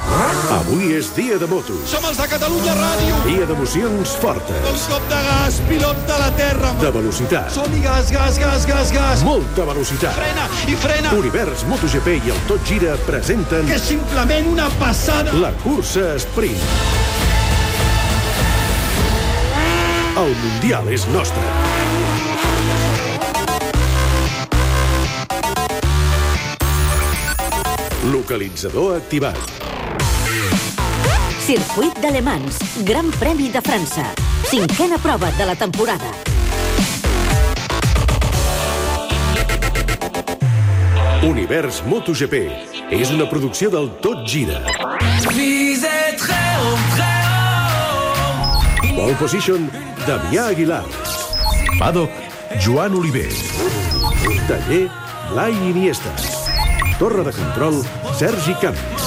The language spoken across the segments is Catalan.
Avui és dia de motos. Som els de Catalunya Ràdio. Dia d'emocions fortes. Un cop de gas, pilots de la terra. De velocitat. Som-hi, gas, gas, gas, gas, gas. Molta velocitat. Frena i frena. Univers MotoGP i el Tot Gira presenten... Que és simplement una passada. La cursa sprint. El Mundial és nostre. Localitzador activat. Circuit d'Ale Mans, Gran Premi de França. 5a prova de la temporada. Univers MotoGP és una producció del Tot Gira. Pole position, Damià Aguilar. Paddock, Joan Oliver. Taller, Blai Iniesta. Torre de control, Sergi Camps.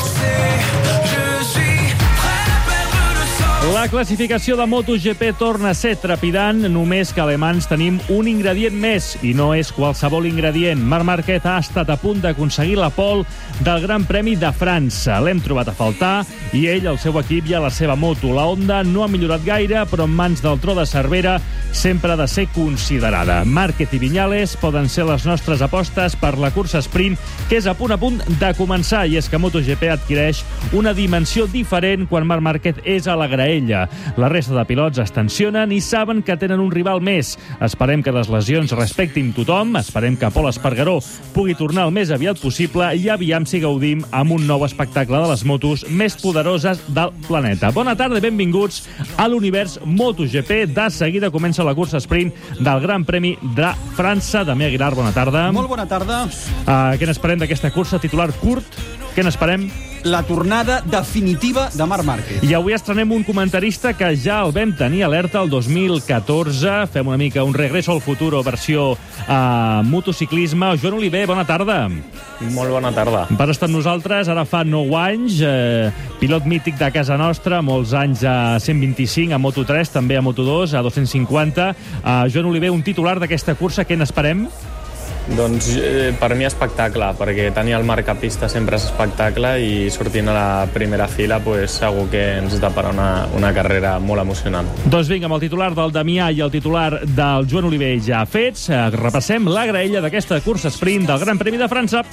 La classificació de MotoGP torna a ser trepidant, només que a Le Mans tenim un ingredient més, i no és qualsevol ingredient. Marc Márquez ha estat a punt d'aconseguir la pole del Gran Premi de França. L'hem trobat a faltar, i ell, el seu equip i la seva moto. La Honda no ha millorat gaire, però en mans del tro de Cervera sempre ha de ser considerada. Márquez i Viñales poden ser les nostres apostes per la cursa sprint, que és a punt de començar, i és que MotoGP adquireix una dimensió diferent quan Marc Márquez és a la graella. La resta de pilots es tensionen i saben que tenen un rival més. Esperem que les lesions respectin tothom, esperem que Pol Espargaró pugui tornar el més aviat possible i aviam si gaudim amb un nou espectacle de les motos més poderoses del planeta. Bona tarda i benvinguts a l'univers MotoGP. De seguida comença la cursa sprint del Gran Premi de França. Damià Aguilar, bona tarda. Molt bona tarda. Què n'esperem d'aquesta cursa? Titular curt. Què n'esperem? La tornada definitiva de Marc Márquez. I avui estrenem un comentarista que ja el vam tenir alerta el 2014. Fem una mica un regreso al futuro versió motociclisme. Joan Oliver, bona tarda. Molt bona tarda. Per estar amb nosaltres ara fa 9 anys, pilot mític de casa nostra, molts anys a 125, a Moto3, també a Moto2, a 250. Joan Oliver, un titular d'aquesta cursa, què n'esperem? Doncs per mi espectacle, perquè tenir el Marc a pista sempre és espectacle i sortint a la primera fila segur que ens depara una carrera molt emocionant. Doncs vinga, amb el titular del Damià i el titular del Joan Oliver ja fets, repassem la graella d'aquesta cursa sprint del Gran Premi de França.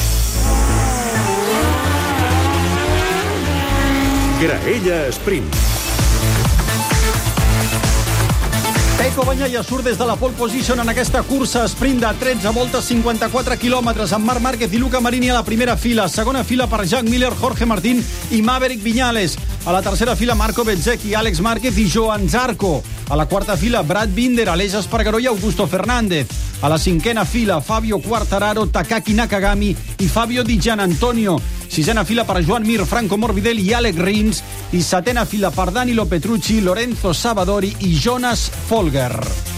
Graella sprint. Pecco Bagnaia surt des de la pole position en aquesta cursa sprint de 13 voltes, 54 quilòmetres, amb Marc Márquez i Luca Marini a la primera fila. Segona fila per Jack Miller, Jorge Martín i Maverick Viñales. A la tercera fila, Marco Bezzecchi, Àlex Márquez i Joan Zarco. A la quarta fila, Brad Binder, Aleix Espargaró i Augusto Fernández. A la cinquena fila, Fabio Quartararo, Takaki Nakagami i Fabio Di Gianantonio. Sisena fila per Joan Mir, Franco Morbidelli i Alec Rins. I setena fila per Danilo Petrucci, Lorenzo Savadori i Jonas Folger.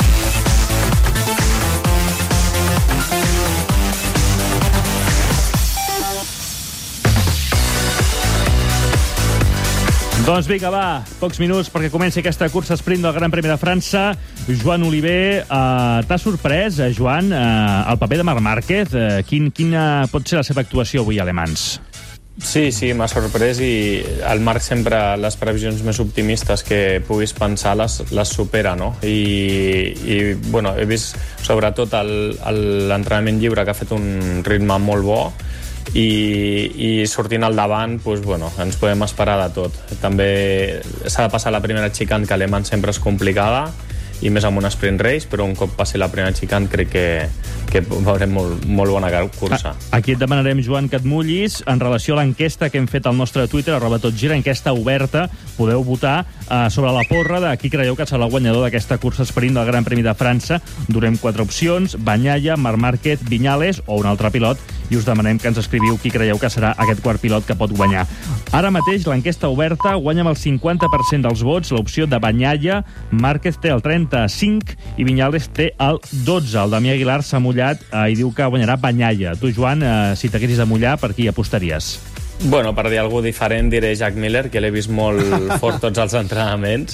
Doncs vinga, va, pocs minuts perquè comenci aquesta cursa sprint del Gran Premi de França. Joan Oliver, t'ha sorprès, Joan, el paper de Marc Márquez? Quina pot ser la seva actuació avui a Le Mans? Sí, m'ha sorprès i el Marc sempre les previsions més optimistes que puguis pensar les supera, no? I bueno, he vist sobretot l'entrenament lliure que ha fet un ritme molt bo i sortint al davant ens podem esperar de tot. També s'ha de passar la primera chicane, que a Le Mans sempre és complicada, i més amb un sprint race, però un cop passi la primera chicane crec que veurem molt bona cursa. Aquí et demanarem, Joan, que et mullis en relació a l'enquesta que hem fet al nostre Twitter, @totgira, enquesta oberta. Podeu votar sobre la porra de qui creieu que serà el guanyador d'aquesta cursa sprint del Gran Premi de França. Donem 4 opcions: Bagnaia, Marc Márquez, Viñales o un altre pilot, i us demanem que ens escriviu qui creieu que serà aquest quart pilot que pot guanyar. Ara mateix l'enquesta oberta guanya amb el 50% dels vots l'opció de Bagnaia. Márquez té el 35 i Viñales té el 12. El Damià Aguilar s'ha mullat i diu que guanyarà Bagnaia. Tu, Joan, si t'haguessis de mullar, per qui apostaries? Bueno, per dir alguna cosa diferent diré Jack Miller, que l'he vist molt fort tots els entrenaments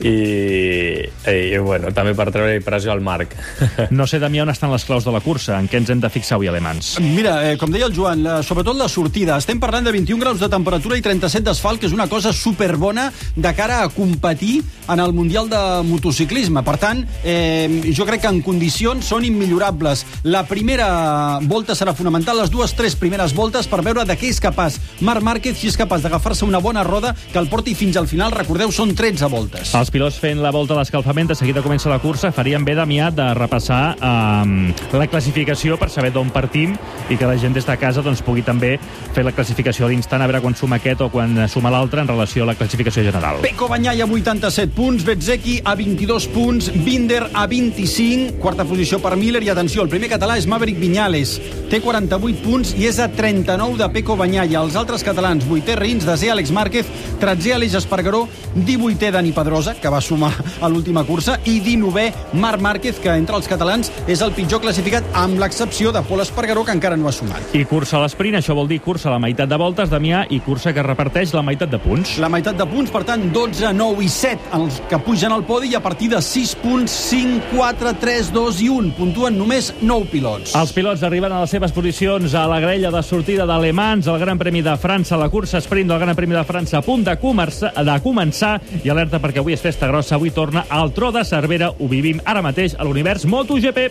i bueno, també per treure pressió al Marc. No sé, Damià, on estan les claus de la cursa, en què ens hem de fixar avui alemans. Mira, com deia el Joan, sobretot la sortida. Estem parlant de 21 graus de temperatura i 37 d'asfalt, que és una cosa superbona de cara a competir en el Mundial de Motociclisme. Per tant, jo crec que en condicions són immillorables. La primera volta serà fonamental, les 2-3 primeres voltes, per veure de què és capaç Marc Márquez, si és capaç d'agafar-se una bona roda que el porti fins al final. Recordeu, són 13 voltes. Els pilots fent la volta d'escalfament, de seguida comença la cursa. Faríem bé, Damià, de repassar la classificació per saber d'on partim i que la gent des de casa doncs, pugui també fer la classificació a l'instant, a veure quan suma aquest o quan suma l'altre en relació a la classificació general. Pecco Bagnaia a 87 punts, Bezzecchi a 22 punts, Binder a 25, quarta posició per Miller, i atenció, el primer català és Maverick Viñales, té 48 punts i és a 39 de Pecco Bagnaia. Els altres catalans, 8è Rins, 10è Àlex Márquez, 13è Aleix Espargaró, 18è Dani Pedrosa, que va sumar a l'última cursa, i 19è Marc Márquez, que entre els catalans és el pitjor classificat, amb l'excepció de Pol Espargaró, que encara no ha sumat. I cursa a l'esprint, això vol dir cursa a la meitat de voltes, Damià, i cursa que reparteix la meitat de punts. La meitat de punts, per tant, 12, 9 i 7 els que pugen al podi, i a partir de 6 punts, 5, 4, 3, 2 i 1. Puntuen només 9 pilots. Els pilots arriben a les seves posicions a la grella de sortida d'Alemans, el Gran Premi de França, la cursa sprint del Gran Premi de França a punt de començar, i alerta perquè avui és festa grossa, avui torna al Tro de Cervera, ho vivim ara mateix a l'univers MotoGP.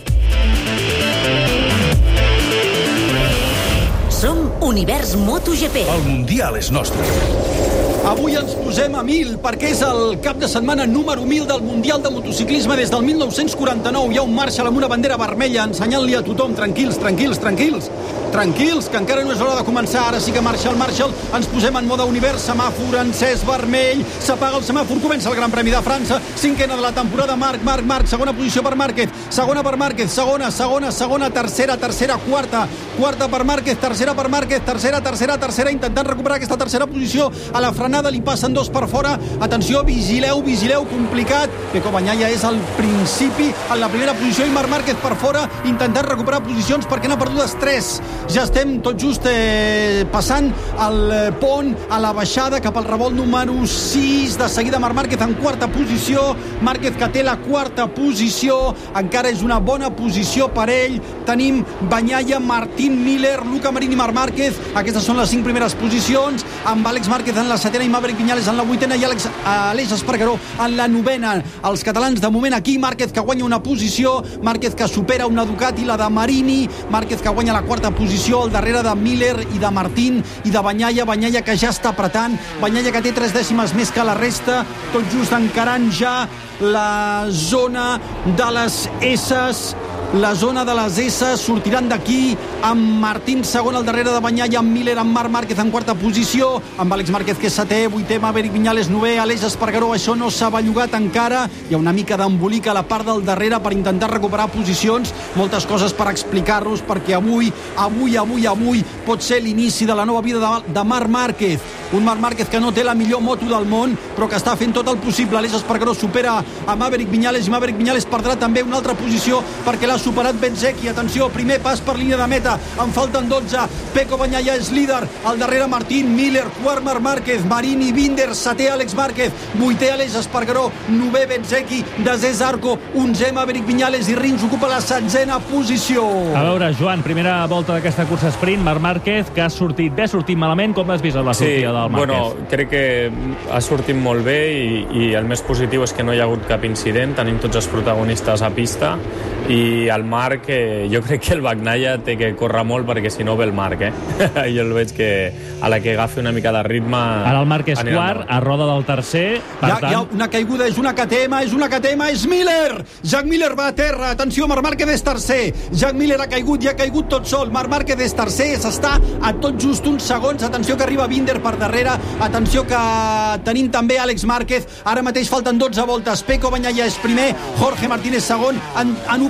Som Univers MotoGP. El Mundial és nostre. Avui ens posem a 1000 perquè és el cap de setmana número 1000 del Mundial de Motociclisme des del 1949. Hi ha un Marshall amb una bandera vermella ensenyant-li a tothom: tranquils, tranquils, tranquils, tranquils, que encara no és hora de començar. Ara sí que Marshall, ens posem en mode univers, semàfor encès vermell, s'apaga el semàfor, comença el Gran Premi de França, 5ena de la temporada. Marc, segona posició per Márquez, segona per Márquez, segona, tercera, quarta per Márquez, tercera per Márquez, tercera, intentant recuperar aquesta tercera posició. A la frenada li passen dos per fora. Atenció, vigileu, complicat. Pecco Bagnaia és al principi, en la primera posició, i Marc Márquez per fora, intentant recuperar posicions perquè n'ha perdudes 3. Ja estem tot just passant el pont a la baixada cap al revolt número 6. De seguida Marc Márquez en quarta posició. Márquez, que té la quarta posició, encara és una bona posició per ell. Tenim Bagnaia, Martín, Miller, Luca Marini i Marc Márquez. Aquestes són les 5 primeres posicions, amb Àlex Márquez en la 7ena i Maverick Viñales en la 8ena i Aleix Espargaró en la 9ena. Els catalans de moment aquí, Márquez que guanya una posició, Márquez que supera una Ducati, la de Marini, Márquez que guanya la quarta posició al darrere de Miller i de Martín i de Bagnaia que ja està apretant, Bagnaia que té 3 dècimes més que la resta, tot just encarant ja la zona de les S's. La zona de les S, sortiran d'aquí amb Martín segon al darrere de Bagnaia, amb Miller, amb Marc Márquez en quarta posició, amb Àlex Márquez que és 7è, 8è, Maverick Viñales 9è, Aleix Espargaró. Això no s'ha bellugat encara, hi ha una mica d'embolic a la part del darrere per intentar recuperar posicions, moltes coses per explicar-nos, perquè avui pot ser l'inici de la nova vida de Marc Márquez, un Marc Márquez que no té la millor moto del món, però que està fent tot el possible. Aleix Espargaró supera a Maverick Viñales, i Maverick Viñales perdrà també una altra posició perquè l'ha superat Bezzecchi. Atenció, primer pas per línia de meta, en falten 12. Pecco Bagnaia és líder, al darrere Martín, Miller, quart Marc Márquez, Marini, Binder, 7è Àlex Márquez, 8è Aleix Espargaró, 9è Bezzecchi, 10è Zarco, 11è Maverick Viñales, i Rins ocupa la 7ena posició. A veure, Joan, primera volta d'aquesta cursa sprint, Marc Márquez, que ha sortit malament. Com l'has vist a la sortida del Márquez? Bueno, crec que ha sortit molt bé i el més positiu és que no hi ha hagut cap incident, tenim tots els protagonistes a pista, i el Marc, jo crec que el Bagnaia té que córrer molt perquè si no ve el Marc, jo el veig que a la que agafi una mica de ritme... Ara el Marc és quart, a roda del tercer, hi ha una caiguda, és una KTM, és Miller! Jack Miller va a terra, atenció, Marc Márquez és tercer, Jack Miller ha caigut i ha caigut tot sol, Marc Márquez és tercer, s'està a tot just uns segons, atenció que arriba Binder per darrere, atenció que tenim també Àlex Márquez, ara mateix falten 12 voltes, Pecco Bagnaia és primer, Jorge Martínez segon, han obert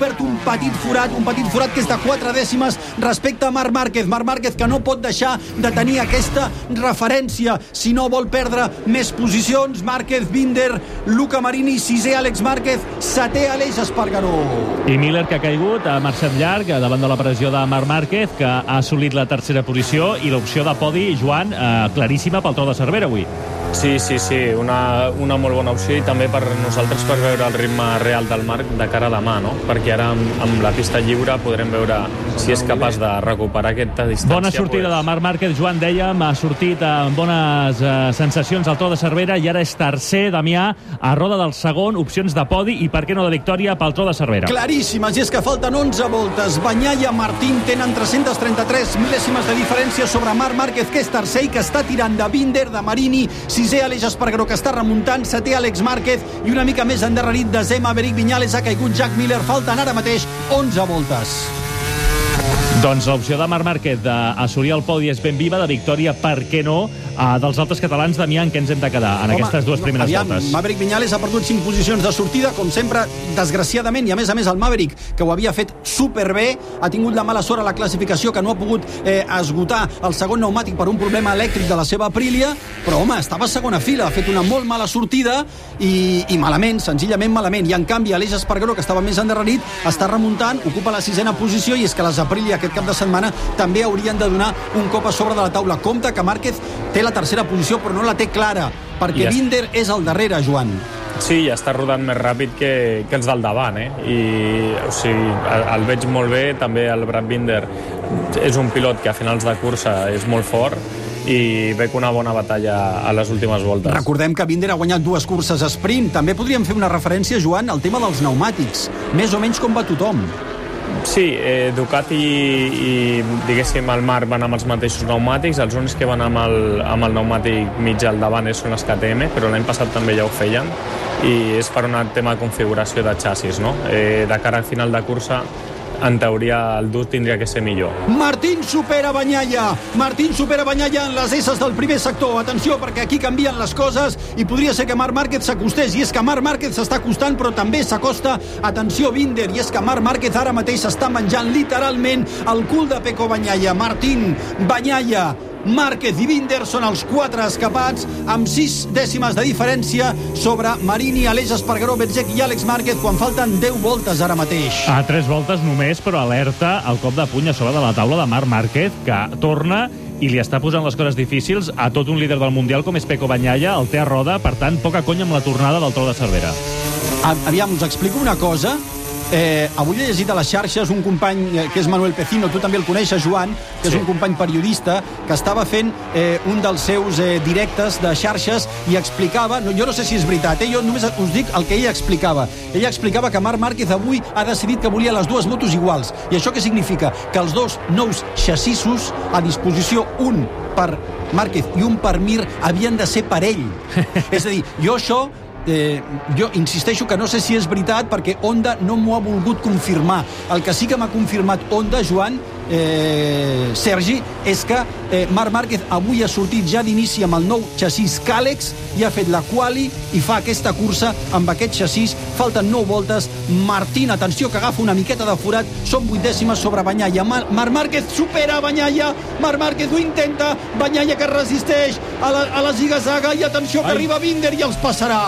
obert un petit forat que és de 4 dècimes respecte a Marc Márquez. Marc Márquez que no pot deixar de tenir aquesta referència si no vol perdre més posicions. Márquez, Binder, Luca Marini, 6è Àlex Márquez, 7è Aleix Espargaró. I Miller, que ha caigut, ha marxat llarg davant de la pressió de Marc Márquez, que ha assolit la tercera posició, i l'opció de podi, Joan, claríssima pel Tro de Cervera avui. Sí, una molt bona opció, i també per nosaltres per veure el ritme real del Marc de cara a demà, no? Perquè ara amb la pista lliure podrem veure si és capaç de recuperar aquesta distància. Bona sortida de Marc Márquez, Joan, dèiem, ha sortit amb bones sensacions al Tro de Cervera i ara és tercer, Damià, a roda del segon, opcions de podi i per què no de victòria pel Tro de Cervera. Claríssimes, i és que falten 11 voltes. Bagnaia, Martín tenen 333 mil·lèsimes de diferència sobre Marc Márquez, que és tercer i que està tirant de Binder, de Marini, 6è Aleix Espargaró, que està remuntant, 7è Àlex Márquez, i una mica més endarrerit de Maverick Viñales, ha caigut Jack Miller. Falten ara mateix 11 voltes. Doncs l'opció de Marc Márquez d'assolir el podi és ben viva, de victòria, per què no, dels altres catalans, Damià, en què ens hem de quedar en aquestes dues primeres voltes? Maverick Viñales ha perdut 5 posicions de sortida, com sempre, desgraciadament, i a més el Maverick, que ho havia fet superbé, ha tingut la mala sort a la classificació, que no ha pogut esgotar el segon pneumàtic per un problema elèctric de la seva Aprilia, però, home, estava a segona fila, ha fet una molt mala sortida i malament, senzillament malament. I, en canvi, Aleix Espargaró, que estava més endarrerit, està remuntant, ocupa la 6a posició, i és que les Aprilia aquest cap de setmana també haurien de donar un cop a sobre de la taula. Compte que Márquez té la tercera posició, però no la té clara, perquè Binder és al darrere, Joan. Sí, ja està rodant més ràpid que els del davant, i o sigui, el veig molt bé. També el Brad Binder és un pilot que a finals de cursa és molt fort i veig una bona batalla a les últimes voltes. Recordem que Binder ha guanyat 2 curses a sprint. També podríem fer una referència, Joan, al tema dels pneumàtics. Més o menys com va tothom. Sí, Ducati i diguéssim el Marc van amb els mateixos pneumàtics. Els únics que van amb el pneumàtic mig al davant són les KTM, però l'any passat també ja ho feien, i és per un tema de configuració de xassis, no? De cara al final de cursa, en teoria el dur tindria que ser millor. Martín supera Bagnaia en les S del primer sector. Atenció, perquè aquí canvien les coses i podria ser que Marc Márquez s'acostés, i és que Marc Márquez s'està acostant, però també s'acosta, atenció, Binder, i és que Marc Márquez ara mateix s'està menjant literalment el cul de Pecco Bagnaia. Martín, Bagnaia, Márquez i Binder són els 4 escapats, amb 6 dècimes de diferència sobre Marini, Aleix Espargaró, Bezzecchi i Àlex Márquez, quan falten 10 voltes ara mateix. A 3 voltes només, però alerta el cop de puny a sobre de la taula de Marc Márquez, que torna i li està posant les coses difícils a tot un líder del Mundial com és Pecco Bagnaia. El té a roda, per tant, poca conya amb la tornada del Tro de Cervera. Aviam, us explico una cosa. Avui he llegit a les xarxes un company que és Manuel Pecino, tu també el coneixes, Joan, que és un company periodista que estava fent un dels seus directes de xarxes i explicava, jo no sé si és veritat, jo només us dic el que ella explicava. Ella explicava que Marc Márquez avui ha decidit que volia les dues motos iguals. I això què significa? Que els dos nous xassissos a disposició, un per Márquez i un per Mir, havien de ser parell. És a dir, jo això jo insisteixo que no sé si és veritat, perquè Honda no m'ho ha volgut confirmar. El que sí que m'ha confirmat Honda, Joan, Sergi, és que Marc Márquez avui ha sortit ja d'inici amb el nou xassís Kalex i ha fet la quali i fa aquesta cursa amb aquest xassís. Falten 9 voltes. Martín, atenció, que agafa una miqueta de forat, són 8 dècimes sobre Bagnaia. Marc Márquez supera Bagnaia, Marc Márquez ho intenta, Bagnaia que resisteix a la ziga-zaga, i atenció que arriba Binder i els passarà.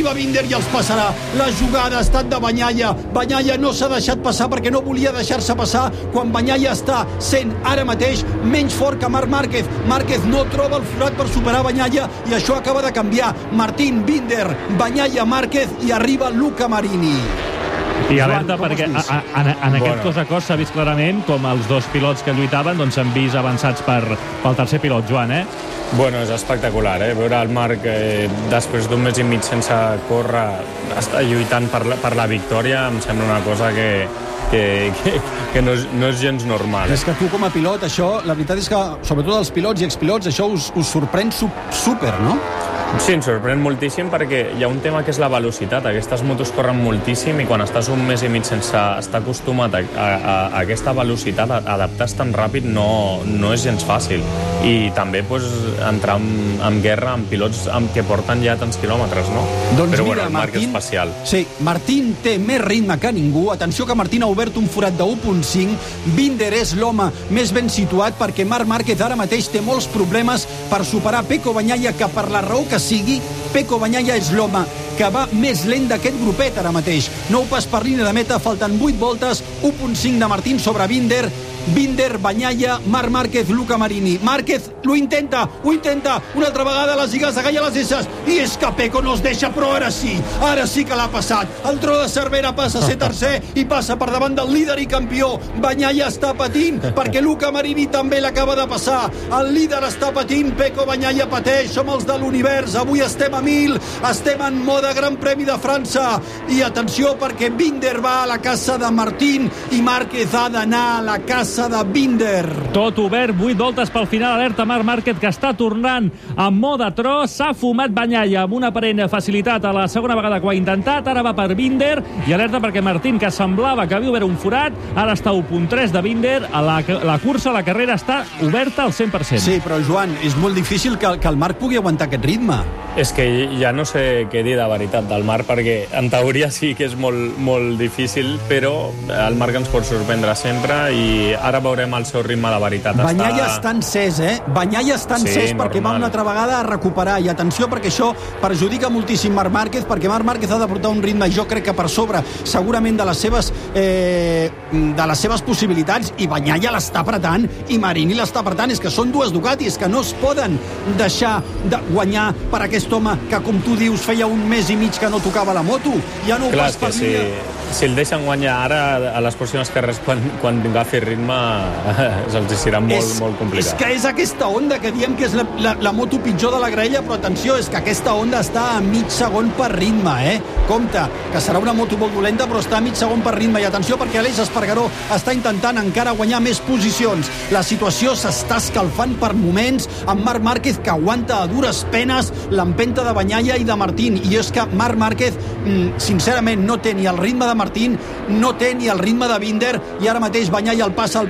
La jugada ha estat de Bagnaia. Bagnaia no s'ha deixat passar perquè no volia deixar-se passar, quan Bagnaia està sent ara mateix menys fort que Marc Márquez. Márquez no troba el forat per superar Bagnaia i això acaba de canviar. Martín, Binder, Bagnaia, Márquez i arriba Luca Marini. I alerta, perquè en aquest cos a cos s'ha vist clarament com els dos pilots que lluitaven s'han vist avançats pel tercer pilot, Joan, Bueno, és espectacular, veure el Marc després d'un mes i mig sense córrer està lluitant per la victòria. Em sembla una cosa que no és gens normal. És que tu com a pilot, això, la veritat és que sobretot els pilots i expilots, això us sorprèn super, no? Sí, em sorprèn moltíssim perquè hi ha un tema que és la velocitat. Aquestes motos corren moltíssim i quan estàs un mes i mig sense estar acostumat a aquesta velocitat, adaptar-se tan ràpid no és gens fàcil. I també entrar en guerra amb pilots que porten ja tants quilòmetres, no? Doncs però mira, el Marc és especial. Sí, Martín té més ritme que ningú. Atenció que Martín ha obert un forat de 1.5. Binder és l'home més ben situat perquè Marc Márquez ara mateix té molts problemes per superar Pecco Bagnaia, que per la raó que sigui, Pecco Bagnaia és l'home que va més lent d'aquest grupet ara mateix. Nou pas per línia de meta, falten 8 voltes, 1.5 de Martín sobre Binder, Bagnaia, Marc Márquez, Luca Marini. Márquez ho intenta, una altra vegada les lligues agalla les esses, i és que Pecco no es deixa, però ara sí que l'ha passat. El tro de Cervera passa a ser tercer i passa per davant del líder i campió. Bagnaia està patint perquè Luca Marini també l'acaba de passar. El líder està patint, Pecco Bagnaia pateix, som els de l'univers, avui estem a 1000, estem en mode Gran Premi de França, i atenció perquè Binder va a la casa de Martín i Márquez ha d'anar a la casa de Binder. Tot obert, 8 voltes pel final, alerta Marc Márquez, que està tornant en mode tro. S'ha fumat Bagnaia amb una aparent facilitat a la segona vegada que ho ha intentat, ara va per Binder, i alerta perquè Martín, que semblava que havia obert un forat, ara està a 1.3 de Binder. La cursa, la carrera està oberta al 100%. Sí, però Joan, és molt difícil que el Marc pugui aguantar aquest ritme. És que ja no sé què dir de veritat del Marc, perquè en teoria sí que és molt, molt difícil, però el Marc ens pot sorprendre sempre i ara veurem el seu ritme de veritat. Bagnaia està encès, Bagnaia està encès, perquè va una altra vegada a recuperar, i atenció perquè això perjudica moltíssim Marc Márquez, perquè Marc Márquez ha de portar un ritme, jo crec que per sobre segurament de les seves possibilitats, i Bagnaia l'està apretant i Marini l'està apretant. És que són dues Ducatis que no es poden deixar de guanyar per aquest home que, com tu dius, feia un mes i mig que no tocava la moto. Ja no ho pas per línia. Si el deixen guanyar ara, a les pròximes carreres, quan agafi ritme, se'ls serà molt complicat. És que és aquesta Honda que diem que és la moto pitjor de la graella, però atenció, és que aquesta Honda està a mig segon per ritme, Compte, que serà una moto molt dolenta, però està a mig segon per ritme. I atenció, perquè Aleix Espargaró està intentant encara guanyar més posicions. La situació s'està escalfant per moments, amb Marc Márquez, que aguanta a dures penes l'empenta de Bagnaia i de Martín. I és que Marc Márquez, sincerament, no té ni el ritme de Martín, no té ni el ritme de Binder, i ara mateix Bagnaia el passa.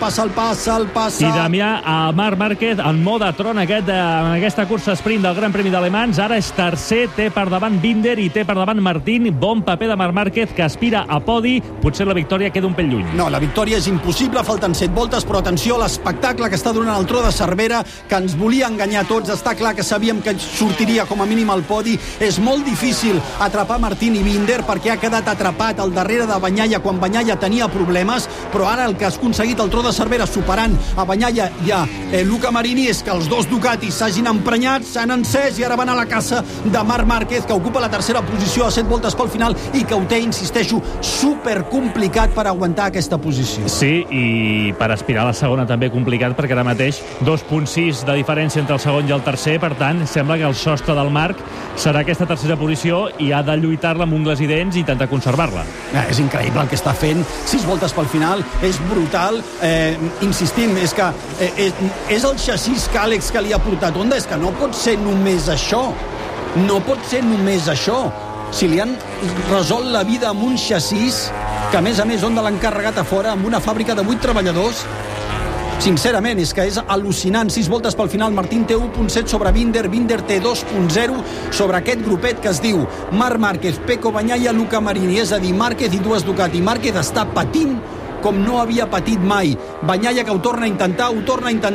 I Damià, a Marc Márquez en mode tron en aquesta cursa sprint del Gran Premi d'Alemans, ara és tercer, té per davant Binder i té per davant Martín. Bon paper de Marc Márquez, que aspira a podi. Potser la victòria queda un pèl lluny. No, la victòria és impossible, falten 7 voltes, però atenció a l'espectacle que està donant el tro de Cervera, que ens volia enganyar a tots. Està clar que sabíem que sortiria com a mínim al podi. És molt difícil atrapar Martín i Binder perquè ha quedat atrapat al darrere de Bagnaia quan Bagnaia tenia problemes, però ara el que has aconseguit el tro de Cervera superant a Bagnaia i a Luca Marini és que els dos Ducatis s'hagin emprenyat, s'han encès i ara van a la caça de Marc Márquez, que ocupa la tercera posició a 7 voltes pel final i que ho té, insisteixo, supercomplicat per aguantar aquesta posició. Sí, i per aspirar a la segona també complicat, perquè ara mateix 2.6 de diferència entre el segon i el tercer. Per tant, sembla que el sostre del Marc serà aquesta tercera posició i ha de lluitar-la amb ungles i dents i intentar conservar-la. És increïble el que està fent, 6 voltes pel final, és brutal. Insistim, és que és el xassís que Àlex que li ha portat Honda, és que no pot ser només això. No pot ser només això. Si li han resolt la vida amb un xassís, que a més Honda l'ha encarregat a fora, amb una fàbrica de 8 treballadors, sincerament, és que és al·lucinant. 6 voltes pel final, Martín té 1.7 sobre Binder, Binder té 2.0 sobre aquest grupet que es diu Marc Márquez, Pecco Bagnaia, Luca Marini, és a dir, Márquez i dues Ducati. Márquez està patint com no havia patit mai. Bagnaia, que ho torna a intentar, al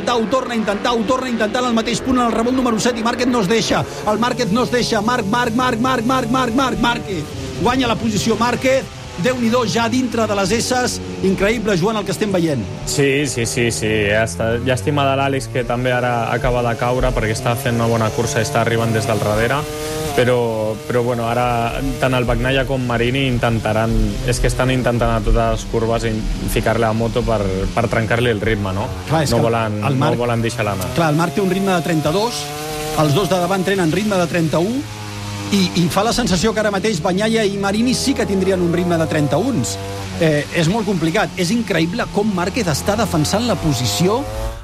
mateix punt en el rebot número 7, i Márquez no es deixa. El Márquez no es deixa. Márquez guanya la posició. Márquez, Déu-n'hi-do, ja dintre de les esses. Increïble, Joan, el que estem veient. Sí. Llàstima de l'Àlex, que també ara acaba de caure perquè està fent una bona cursa i està arribant des del darrere. Però bueno, ara tant el Bagnaia com Marini estan intentant a totes les curves ficar-li a la moto per trencar-li el ritme, no? Clar, no volen deixar-la anar. Clar, el Marc té un ritme de 32, els dos de davant tenen ritme de 31, i fa la sensació que ara mateix Bagnaia i Marini sí que tindrien un ritme de 31. És molt complicat. És increïble com Márquez està defensant la posició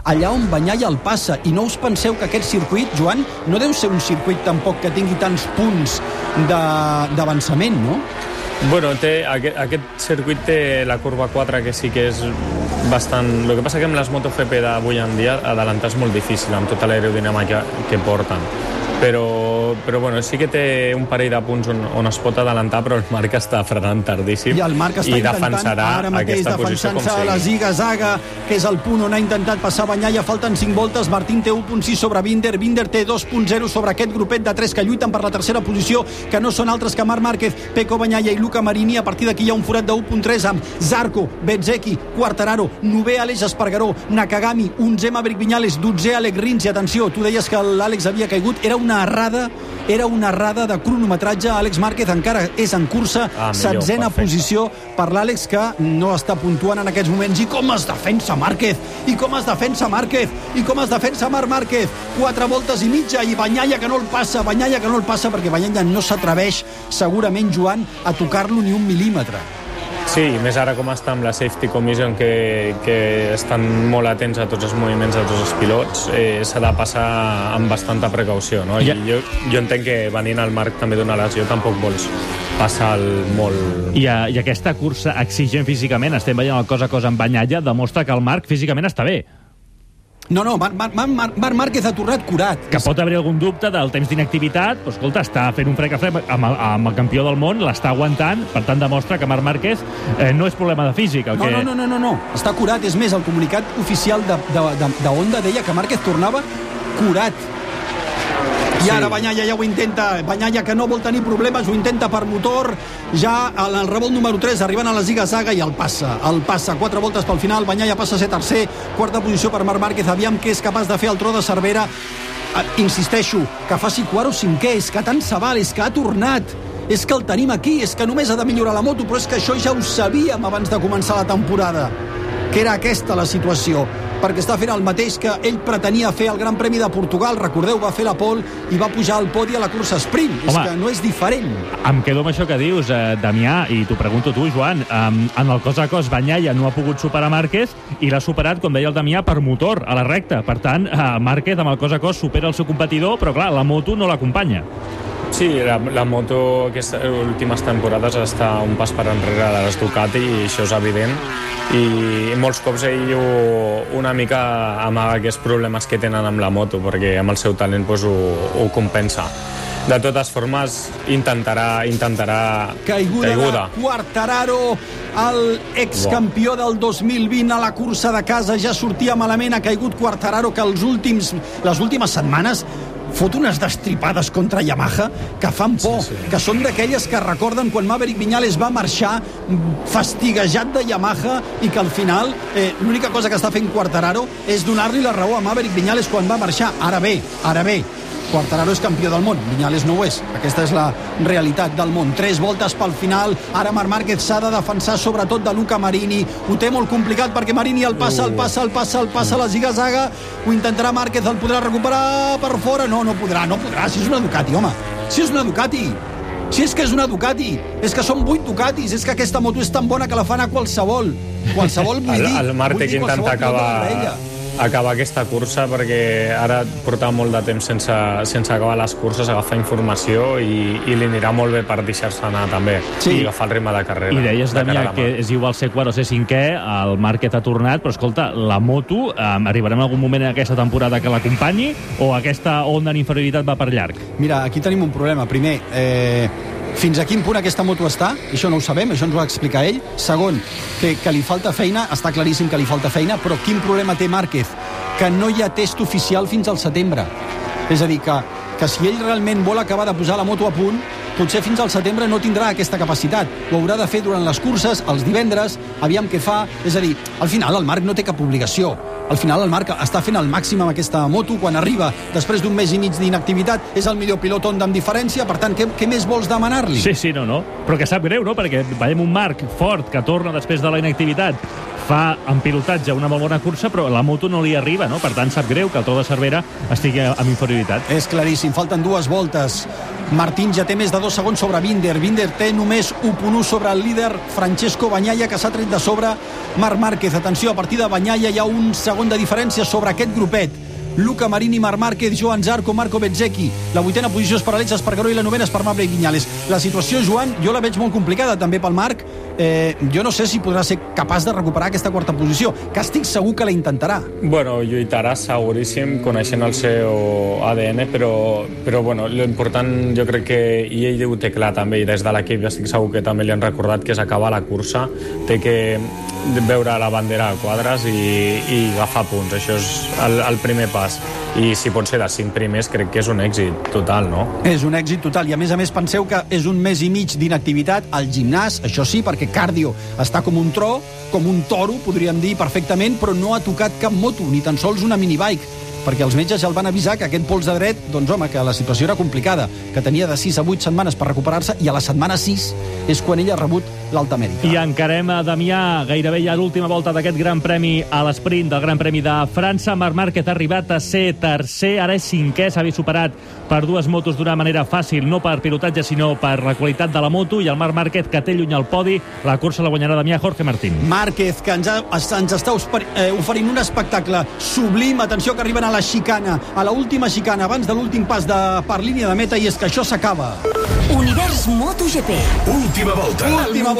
allà on Bagnaia el passa, i no us penseu que aquest circuit, Joan, no deu ser un circuit tampoc que tingui tants punts d'avançament, no? Bueno, aquest circuit té la curva 4, que sí que és bastant... El que passa que amb les MotoGP d'avui en dia adelantar és molt difícil amb tota l'aerodinàmica que porten. Però bueno, sí que té un parell de punts on es pot adelantar, però el Marc està frenant tardíssim i el Marc està intentant ara mateix defensant-se a la ziga-zaga, que és el punt on ha intentat passar Bagnaia. Falten 5 voltes, Martín té 1.6 sobre Binder té 2.0 sobre aquest grupet de 3 que lluiten per la tercera posició, que no són altres que Marc Márquez, Pecco Bagnaia i Luca Marini. A partir d'aquí hi ha un forat de 1.3 amb Zarco, Bezzecchi, Quartararo, 9è Aleix Espargaró, Nakagami, 11è Maverick Viñales, 12è Alex Rins. I atenció, tu deies que l'Àlex havia caigut, era una errada de cronometratge. Àlex Márquez encara és en cursa, 7ª posició per l'Àlex, que no està puntuant en aquests moments. I com es defensa Márquez, i com es defensa Márquez, i com es defensa Marc Márquez. 4 voltes i mitja, i Bagnaia que no el passa, perquè Bagnaia no s'atreveix segurament, Joan, a tocar-lo ni un mil·límetre. Sí, més ara com està amb la Safety Commission, que estan molt atents a tots els moviments de tots els pilots, s'ha de passar amb bastanta precaució, no? I jo entenc que venint al Marc també d'una lesió tampoc vols passar molt... I aquesta cursa exigent físicament, estem veient el cos a cos amb Bagnaia, demostra que el Marc físicament està bé. No, Marc Márquez ha tornat curat. Que pot haver algun dubte del temps d'inactivitat, però escolta, està fent un frec a frec amb el campió del món, l'està aguantant, per tant demostra que Marc Márquez no és problema de físic. No, està curat. És més, el comunicat oficial de Honda deia que Márquez tornava curat. I ara Bagnaia ja ho intenta, Bagnaia que no vol tenir problemes, ho intenta per motor, ja en el revolt número 3, arribant a la ziga-zaga, i el passa, 4 voltes pel final. Bagnaia passa a ser tercer, 4a posició per Marc Márquez. Aviam què és capaç de fer el tro de Cervera. Insisteixo, que faci quart o 5è, és que tant se val, és que ha tornat, és que el tenim aquí, és que només ha de millorar la moto, però és que això ja ho sabíem abans de començar la temporada, que era aquesta la situació, perquè està fent el mateix que ell pretenia fer al Gran Premi de Portugal. Recordeu, va fer la pole i va pujar al podi a la cursa sprint. Home, és que no és diferent. Em quedo amb això que dius, Damià, i t'ho pregunto tu, Joan. En el cos a cos, Bagnaia no ha pogut superar Márquez i l'ha superat, com deia el Damià, per motor, a la recta. Per tant, Márquez amb el cos a cos supera el seu competidor, però clar, la moto no l'acompanya. Sí, la moto aquestes últimes temporades està un pas per enrere de les Ducati, i això és evident, i molts cops ell una mica amaga aquests problemes que tenen amb la moto, perquè amb el seu talent ho compensa. De totes formes, intentarà caiguda de Quartararo, el excampió del 2020 a la cursa de casa. Ja sortia malament, ha caigut Quartararo, que les últimes setmanes fot unes destripades contra Yamaha que fan por, que són d'aquelles que recorden quan Maverick Viñales va marxar fastiguejat de Yamaha, i que al final l'única cosa que està fent Quartararo és donar-li la raó a Maverick Viñales quan va marxar. Ara bé, Quartararo és campió del món, Viñales no ho és. Aquesta és la realitat del món. 3 voltes pel final, ara Marc Márquez s'ha de defensar sobretot de Luca Marini. Ho té molt complicat perquè Marini el passa a la ziga-zaga. Ho intentarà Márquez, el podrà recuperar per fora. No podrà, si és una Ducati, home. Si és una Ducati. Si és que és una Ducati. És que són 8 Ducatis. És que aquesta moto és tan bona que la fan a qualsevol. Qualsevol, vull dir. El Marc té que intentar acabar aquesta cursa, perquè ara portava molt de temps sense acabar les curses, agafar informació, i li anirà molt bé per deixar-se anar també, i agafar el ritme de carrera. I deies, Damià, que és igual ser quart o ser 5è, el Márquez ha tornat, però escolta, la moto, arribarem en algun moment en aquesta temporada que l'acompanyi, o aquesta onda en inferioritat va per llarg? Mira, aquí tenim un problema. Primer, fins a quin punt aquesta moto està, això no ho sabem, això ens ho va explicar ell. Segon, que li falta feina, està claríssim que li falta feina, però quin problema té Márquez? Que no hi ha test oficial fins al setembre. És a dir, que si ell realment vol acabar de posar la moto a punt, potser fins al setembre no tindrà aquesta capacitat. Ho haurà de fer durant les curses, els divendres, aviam què fa. És a dir, al final el Marc no té cap obligació. Al final el Marc està fent el màxim amb aquesta moto. Quan arriba després d'un mes i mig d'inactivitat, és el millor pilot Honda amb diferència. Per tant, què més vols demanar-li? Sí, no. Però que sap greu, no? Perquè veiem un Marc fort que torna després de la inactivitat fa en pilotatge una molt bona cursa, però la moto no li arriba, no? Per tant, sap greu que el Toro de Cervera estigui amb inferioritat. És claríssim, falten 2 voltes. Martín ja té més de 2 segons sobre Binder. Binder té només 1.1 sobre el líder Francesco Bagnaia, que s'ha tret de sobre Marc Márquez. Atenció, a partir de Bagnaia hi ha 1 segon de diferència sobre aquest grupet. Luca Marini, Marc Márquez, Joan Zarco, Marco Bezzecchi. La 8a posició és per Àlex Espargaró i la 9a és per Maverick Viñales. La situació, Joan, jo la veig molt complicada també pel Marc. Jo no sé si podrà ser capaç de recuperar aquesta 4a posició, que estic segur que la intentarà. Bueno, lluitarà seguríssim, coneixent el seu ADN, però bueno, l'important jo crec que, i ell ho té clar també, i des de l'equip estic segur que també li han recordat, que és acabar la cursa, té que veure la bandera a quadres i agafar punts. Això és el primer pas. I si pot ser de 5 primers, crec que és un èxit total, no? És un èxit total, i a més penseu que és un mes i mig d'inactivitat al gimnàs, això sí, perquè cardio està com un tro, com un toro, podríem dir perfectament, però no ha tocat cap moto, ni tan sols una minibike, perquè els metges ja el van avisar que aquest pols de dret, doncs home, que la situació era complicada, que tenia de 6 a 8 setmanes per recuperar-se, i a la setmana 6 és quan ell ha rebut l'alta mèdica. I encarem a Damià, gairebé ja l'última volta d'aquest Gran Premi a l'esprint del Gran Premi de França. Marc Márquez ha arribat a ser tercer, ara és 5è, s'havia superat per 2 motos d'una manera fàcil, no per pilotatge, sinó per la qualitat de la moto, i el Marc Márquez, que té lluny al podi, la cursa la guanyarà Damià Jorge Martín. Márquez, que ens està oferint un espectacle sublim. Atenció, que arriben a la xicana, a l'última xicana, abans de l'últim pas per línia de meta, i és que això s'acaba. Univers MotoGP. Última volta.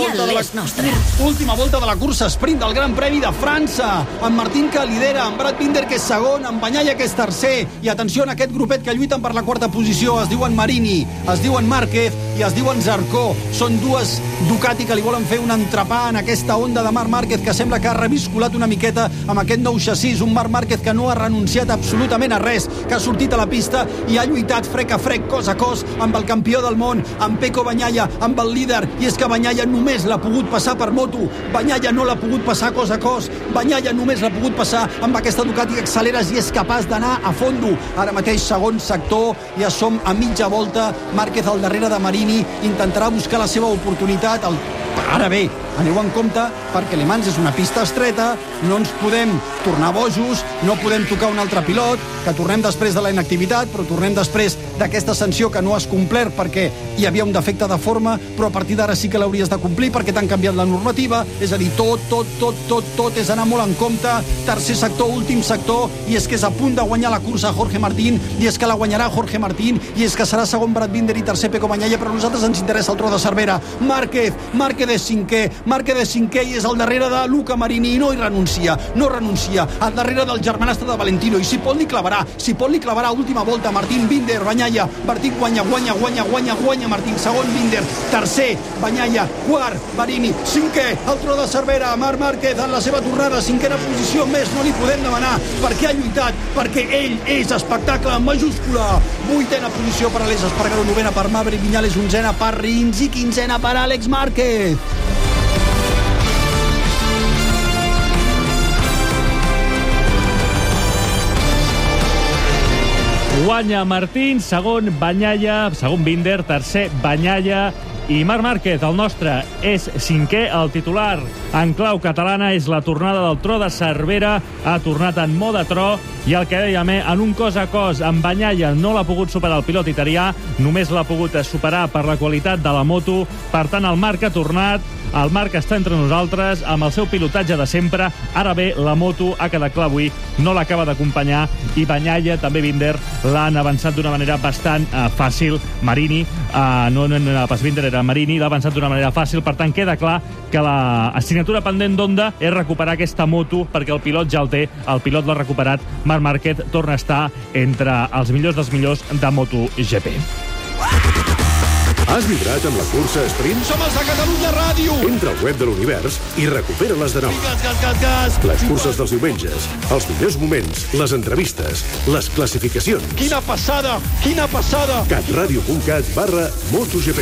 Última volta de la cursa sprint del Gran Premi de França, amb Martín, que lidera, amb Brad Binder, que és segon, amb Bagnaia, que és tercer, i atenció en aquest grupet que lluiten per la 4a posició. Es diuen Marini, es diuen Márquez i es diuen Zarco. Són 2 Ducati que li volen fer un entrepà en aquesta onda de Marc Márquez, que sembla que ha revisculat una miqueta amb aquest nou xassís. Un Marc Márquez que no ha renunciat absolutament a res, que ha sortit a la pista i ha lluitat frec a frec, cos a cos, amb el campió del món, amb Pecco Bagnaia, amb el líder. I és que Bagnaia només l'ha pogut passar per moto, Bagnaia no l'ha pogut passar cos a cos, Bagnaia només l'ha pogut passar amb aquesta Ducati que acceleres i és capaç d'anar a fondo. Ara mateix segon sector, ja som a mitja volta, Márquez al darrere de Marini, intentarà buscar la seva oportunitat. Ara bé, aneu en compte, perquè Le Mans és una pista estreta, no ens podem tornar bojos, no podem tocar un altre pilot, que tornem després de la inactivitat, però tornem després d'aquesta sanció que no has complert perquè hi havia un defecte de forma, però a partir d'ara sí que l'hauries de complir perquè t'han canviat la normativa. És a dir, tot és anar molt en compte. Tercer sector, últim sector, i és que és a punt de guanyar la cursa Jorge Martín, i és que la guanyarà Jorge Martín, i és que serà segon Brad Binder i tercer Pecco Bagnaia, però a nosaltres ens interessa el Toro de Cervera. Márquez és cinquè i és al darrere de Luca Marini, i no hi renuncia, al darrere del germanastre de Valentino, i si pot li clavarà última volta. Martín, Binder, Bagnaia. Martín guanya Martín, segon Binder, tercer Bagnaia, quart Marini, cinquè el Toro de Cervera. Marc Márquez en la seva tornada, 5a posició, més no li podem demanar, perquè ha lluitat, perquè ell és espectacle en majúscula. 8a posició per Àlex Espargaró, 9a per Maverick Viñales, 11a per Rins i 15a per Àlex Márquez. Guanya Martín, segon Bagnaia, segon Binder, tercer Bagnaia, i Marc Márquez, el nostre, és 5è. El titular en clau catalana és la tornada del Toro de Cervera. Ha tornat en mode tro, i el que dèiem, en un cos a cos amb Bagnaia no l'ha pogut superar el pilot italià, només l'ha pogut superar per la qualitat de la moto. Per tant, el Marc ha tornat, el Marc està entre nosaltres amb el seu pilotatge de sempre. Ara bé, la moto, ha quedat clar avui, no l'acaba d'acompanyar, i Bagnaia, també Binder, l'han avançat d'una manera bastant fàcil. Marini, no era pas Binder, era Marini, l'ha avançat d'una manera fàcil. Per tant, queda clar que l'assignatura pendent d'Honda és recuperar aquesta moto, perquè el pilot ja el té, el pilot l'ha recuperat. Marc Márquez torna a estar entre els millors dels millors de MotoGP. Has vibrat amb la cursa sprint? Som els de Catalunya Ràdio. Entra al web de l'Univers i recupera-les de nou. Gas. Les curses dels diumenges, els millors moments, les entrevistes, les classificacions. Quina passada. catradio.cat/MotoGP.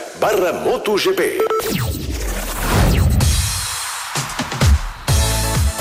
catradio.cat/MotoGP.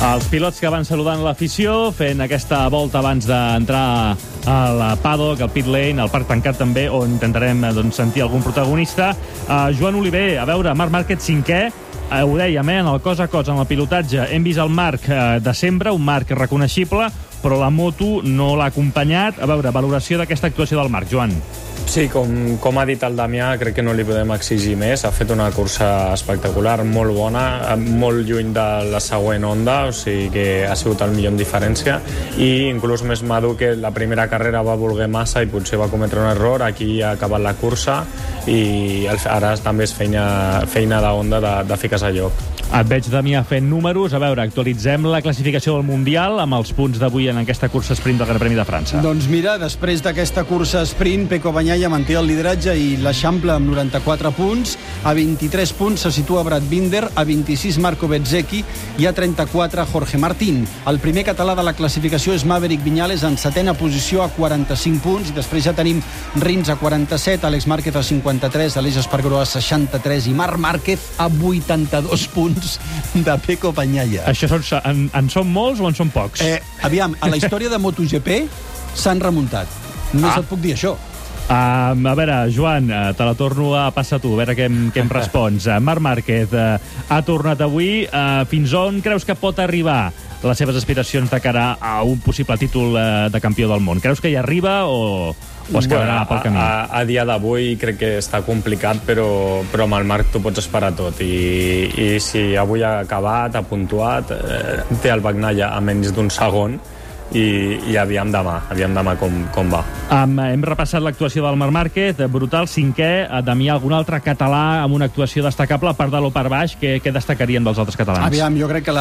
Els pilots que van saludant l'afició, fent aquesta volta abans d'entrar al paddock, al pit lane, al parc tancat també, on intentarem sentir algun protagonista. Joan Oliver, a veure, Marc Márquez cinquè, ho dèiem, en el cos a cos, en el pilotatge, hem vist el Marc de sempre, un Marc reconeixible, però la moto no l'ha acompanyat. A veure, valoració d'aquesta actuació del Marc, Joan. Sí, com ha dit el Damià, crec que no li podem exigir més. Ha fet una cursa espectacular, molt bona, molt lluny de la següent Honda, o sigui que ha sigut el millor en diferència, i inclús més madur que la primera carrera va voler massa i potser va cometre un error. Aquí ha acabat la cursa i ara també és feina de Honda de ficar-se a lloc. Et veig, Damià, fent números. A veure, actualitzem la classificació del Mundial amb els punts d'avui en aquesta cursa sprint del Gran Premi de França. Doncs mira, després d'aquesta cursa sprint, Pecco Bagnaia manté el lideratge i l'Eixample amb 94 punts. A 23 punts se situa Brad Binder, a 26 Marco Bezzecchi i a 34 Jorge Martín. El primer català de la classificació és Maverick Viñales en setena posició a 45 punts, i després ja tenim Rins a 47, Àlex Márquez a 53, Aleix Espargaró a 63 i Marc Márquez a 82 punts de Pecco Bagnaia. Això en són molts o en són pocs? Aviam, a la història de MotoGP s'han remuntat. Només et puc dir això. A veure, Joan, te la torno a passar tu, a veure què em respons. Marc Márquez ha tornat avui. Fins on creus que pot arribar les seves aspiracions de cara a un possible títol de campió del món? Creus que hi arriba o es quedarà pel camí? A dia d'avui crec que està complicat, però amb el Marc t'ho pots esperar tot. I si avui ha acabat, ha puntuat, té el Bagnaia a menys d'un segon, i aviam demà com va. Hem repassat l'actuació del Marc Márquez, brutal, cinquè. Damià, algun altre català amb una actuació destacable, per dalt o per baix? Què destacaríem dels altres catalans? Aviam, jo crec que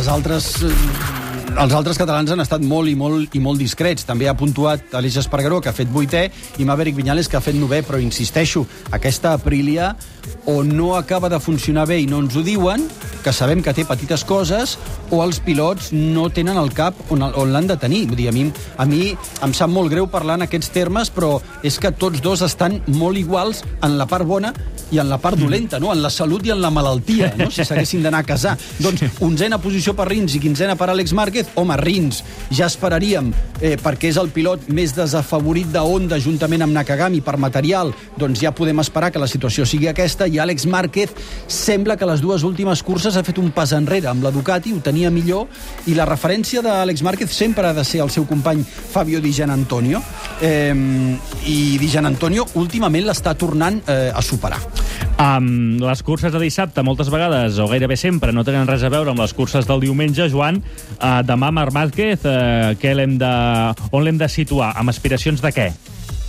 els altres catalans han estat molt i molt discrets. També ha puntuat Aleix Espargaró, que ha fet 8è, i Maverick Viñales, que ha fet 9è, però insisteixo, aquesta Aprilia o no acaba de funcionar bé i no ens ho diuen, que sabem que té petites coses, o els pilots no tenen el cap on l'han de tenir. Vull dir, a mi em sap molt greu parlar en aquests termes, però és que tots dos estan molt iguals en la part bona i en la part dolenta, no? En la salut i en la malaltia, no? Si s'haguessin d'anar a casar. Doncs 11a posició per Rins i 15a per Àlex Márquez. Home, Rins ja esperaríem, perquè és el pilot més desafavorit de Honda juntament amb Nakagami per material, doncs ja podem esperar que la situació sigui aquesta, i Àlex Márquez sembla que les dues últimes curses ha fet un pas enrere. Amb la Ducati ho tenia millor, i la referència d'Àlex Márquez sempre ha de ser el seu company Fabio Di Giannantonio, i Di Giannantonio últimament l'està tornant a superar. Les curses de dissabte moltes vegades, o gairebé sempre, no tenen res a veure amb les curses del diumenge. Joan, demà Marc Márquez, on l'hem de situar? Amb aspiracions de què?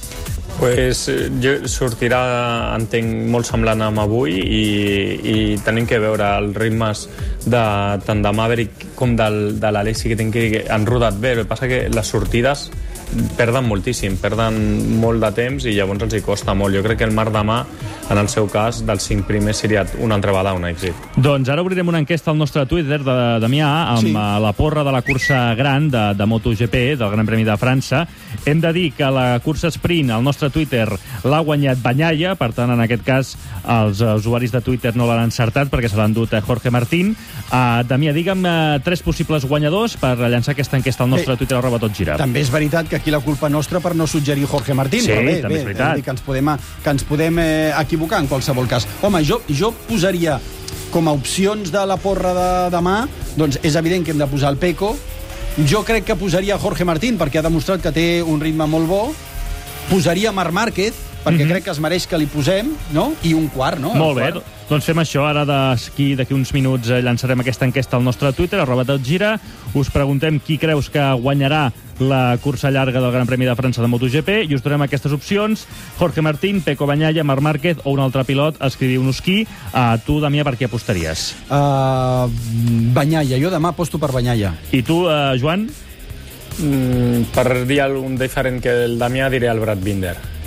Sortirà, entenc, molt semblant amb avui, i tenim que veure els ritmes tant de Maverick com de l'Alexi, que han rodat bé. El que passa que les sortides perden moltíssim, perden molt de temps i llavors els hi costa molt. Jo crec que el Marc demà, en el seu cas, dels 5 primers seria una altra vegada un èxit. Doncs ara obrirem una enquesta al nostre Twitter de Damià amb la porra de la cursa gran de MotoGP, del Gran Premi de França. Hem de dir que la cursa sprint al nostre Twitter l'ha guanyat Bagnaia, per tant, en aquest cas, els usuaris de Twitter no l'han encertat perquè se l'ha endut Jorge Martín. Damià, digue'm 3 possibles guanyadors per llançar aquesta enquesta al nostre Twitter @totgira. També és veritat que aquí la culpa nostra per no suggerir Jorge Martín, sí, però bé, també és veritat. Que ens podem equivocar en qualsevol cas. Home, jo posaria com a opcions de la porra de demà, doncs és evident que hem de posar el Pecco. Jo crec que posaria Jorge Martín perquè ha demostrat que té un ritme molt bo. Posaria Marc Márquez perquè crec que es mereix que li posem, no? I un quart, no? Molt bé, doncs fem això. Ara d'aquí uns minuts llançarem aquesta enquesta al nostre Twitter, @totgira. Us preguntem qui creus que guanyarà la cursa llarga del Gran Premi de França de MotoGP i us donem aquestes opcions: Jorge Martín, Pecco Bagnaia, Marc Márquez o un altre pilot. Escriviu-nos qui. Tu, Damià, per què apostaries? Bagnaia. Jo demà aposto per Bagnaia. I tu, Joan? Per dir algun diferent que el Damià, diré el Brad Binder.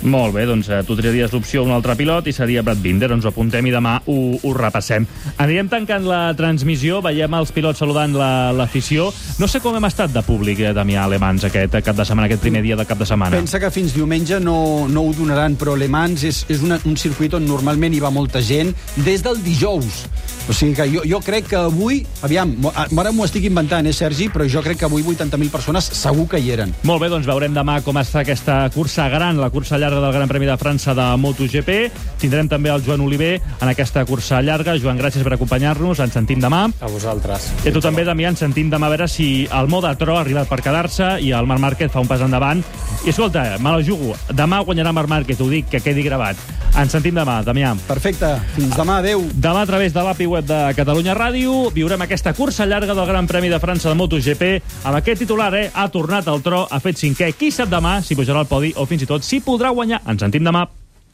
Molt bé, doncs tu triaries l'opció un altre pilot i seria Brad Binder. Ens ho apuntem i demà ho repassem. Anirem tancant la transmissió, veiem els pilots saludant l'afició. No sé com hem estat de públic, Damià, a Le Mans aquest cap de setmana, aquest primer dia del cap de setmana. Pensa que fins diumenge no ho donaran, però Le Mans és un circuit on normalment hi va molta gent des del dijous. O sigui que jo crec que avui, aviam, ara m'ho estic inventant, Sergi, però jo crec que avui 80.000 persones segur que hi eren. Molt bé, doncs veurem demà com està aquesta cursa gran, la cursa llarga del Gran Premi de França de MotoGP. Tindrem també el Joan Oliver en aquesta cursa llarga. Joan, gràcies per acompanyar-nos. Ens sentim demà. A vosaltres. I tu també, Damià, ens sentim demà a veure si el Moda Tro ha arribat per quedar-se i el Marc Márquez fa un pas endavant. I escolta, me la jugo. Demà guanyarà Marc Márquez, ho dic, que quedi gravat. Ens sentim demà, Damià. Perfecte. Fins demà, adeu. Demà, a través de l'API web de Catalunya Ràdio, viurem aquesta cursa llarga del Gran Premi de França de MotoGP. Amb aquest titular, ha tornat al tro, ha fet cinquè. Qui sap demà si pujarà al podi o fins i tot si podrà guanyar. Ens sentim demà.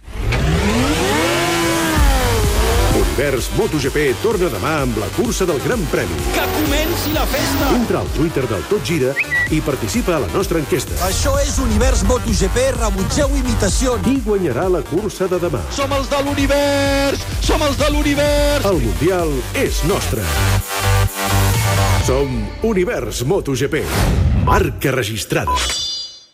Univers MotoGP torna demà amb la cursa del Gran Premi. Que comenci la festa! Entra al Twitter del Tot Gira i participa a la nostra enquesta. Això és Univers MotoGP, rebutgeu imitacions. Qui guanyarà la cursa de demà? Som els de l'univers! Som els de l'univers! El Mundial és nostre. Som Univers MotoGP. Marca registrada.